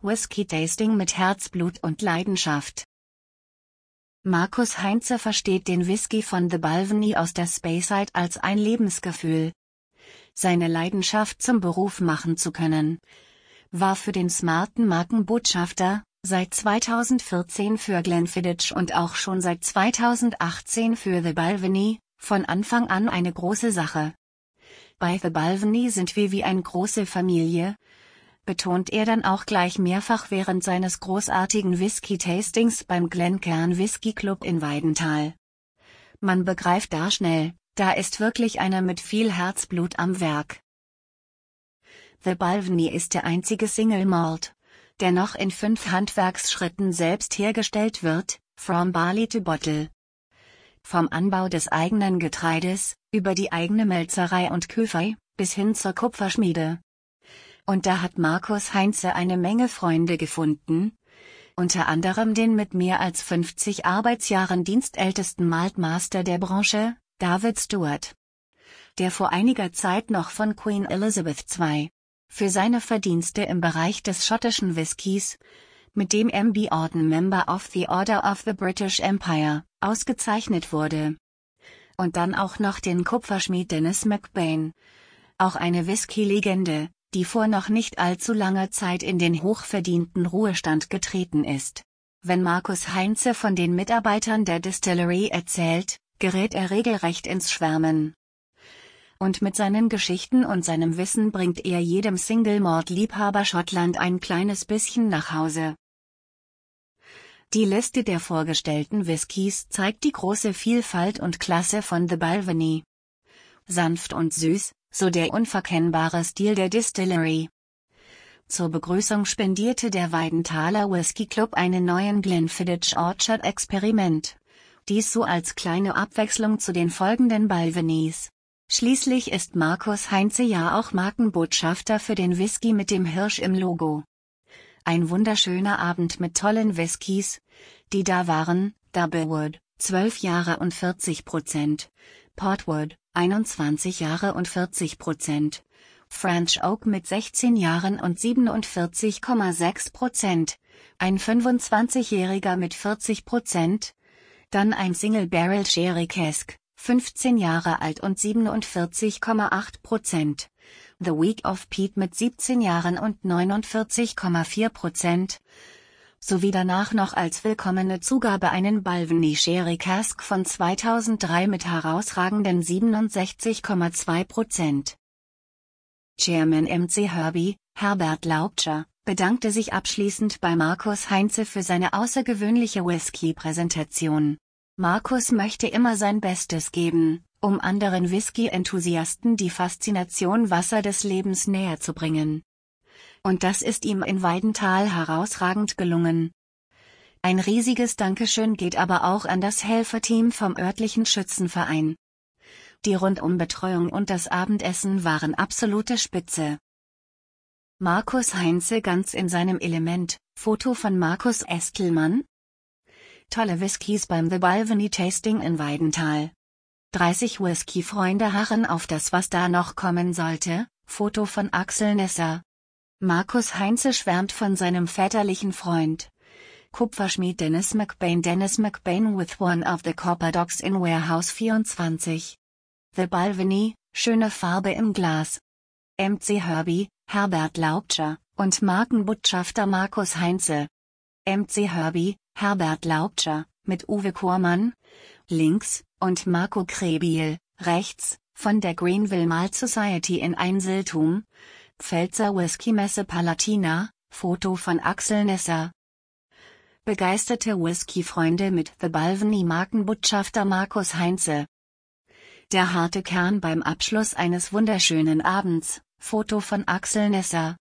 Whisky-Tasting mit Herzblut und Leidenschaft. Markus Heinze versteht den Whisky von The Balvenie aus der Speyside als ein Lebensgefühl. Seine Leidenschaft zum Beruf machen zu können, war für den smarten Markenbotschafter, seit 2014 für Glenfiddich und auch schon seit 2018 für The Balvenie, von Anfang an eine große Sache. Bei The Balvenie sind wir wie eine große Familie, betont er dann auch gleich mehrfach während seines großartigen Whisky-Tastings beim Glencairn Whisky Club in Weidenthal. Man begreift da schnell, da ist wirklich einer mit viel Herzblut am Werk. The Balvenie ist der einzige Single Malt, der noch in 5 Handwerksschritten selbst hergestellt wird, from barley to bottle. Vom Anbau des eigenen Getreides, über die eigene Melzerei und Küferei, bis hin zur Kupferschmiede. Und da hat Markus Heinze eine Menge Freunde gefunden, unter anderem den mit mehr als 50 Arbeitsjahren dienstältesten Maltmaster der Branche, David Stewart, der vor einiger Zeit noch von Queen Elizabeth II. Für seine Verdienste im Bereich des schottischen Whiskys, mit dem MB Orden Member of the Order of the British Empire, ausgezeichnet wurde. Und dann auch noch den Kupferschmied Dennis McBain, auch eine Whisky-Legende, die vor noch nicht allzu langer Zeit in den hochverdienten Ruhestand getreten ist. Wenn Markus Heinze von den Mitarbeitern der Distillery erzählt, gerät er regelrecht ins Schwärmen. Und mit seinen Geschichten und seinem Wissen bringt er jedem Single-Malt-Liebhaber Schottland ein kleines bisschen nach Hause. Die Liste der vorgestellten Whiskys zeigt die große Vielfalt und Klasse von The Balvenie. Sanft und süß, so der unverkennbare Stil der Distillery. Zur Begrüßung spendierte der Weidenthaler Whisky Club einen neuen Glenfiddich Orchard Experiment. Dies so als kleine Abwechslung zu den folgenden Balvenies. Schließlich ist Markus Heinze ja auch Markenbotschafter für den Whisky mit dem Hirsch im Logo. Ein wunderschöner Abend mit tollen Whiskys, die da waren: Doublewood, 12 Jahre und 40%, Portwood, 21 Jahre und 40%, French Oak mit 16 Jahren und 47,6%, ein 25-Jähriger mit 40%, dann ein Single Barrel Sherry Cask, 15 Jahre alt und 47,8%, The Week of Peat mit 17 Jahren und 49,4%, sowie danach noch als willkommene Zugabe einen Balvenie Sherry Cask von 2003 mit herausragenden 67,2%. Chairman MC Herbie, Herbert Laubscher, bedankte sich abschließend bei Markus Heinze für seine außergewöhnliche Whisky-Präsentation. Markus möchte immer sein Bestes geben, um anderen Whisky-Enthusiasten die Faszination Wasser des Lebens näher zu bringen. Und das ist ihm in Weidenthal herausragend gelungen. Ein riesiges Dankeschön geht aber auch an das Helferteam vom örtlichen Schützenverein. Die Rundumbetreuung und das Abendessen waren absolute Spitze. Markus Heinze ganz in seinem Element, Foto von Markus Estelmann. Tolle Whiskys beim The Balvenie Tasting in Weidenthal. 30 Whisky-Freunde harren auf das, was da noch kommen sollte, Foto von Axel Nesser. Markus Heinze schwärmt von seinem väterlichen Freund, Kupferschmied Dennis McBain with one of the Copper Dogs in Warehouse 24. The Balvenie, schöne Farbe im Glas. MC Herbie, Herbert Laubscher, und Markenbotschafter Markus Heinze. MC Herbie, Herbert Laubscher, mit Uwe Kormann, links, und Marco Krebiel, rechts, von der Greenville Malt Society in Einsiltum, Pfälzer Whisky-Messe Palatina, Foto von Axel Nesser. Begeisterte Whisky-Freunde mit The Balvenie Markenbotschafter Markus Heinze. Der harte Kern beim Abschluss eines wunderschönen Abends, Foto von Axel Nesser.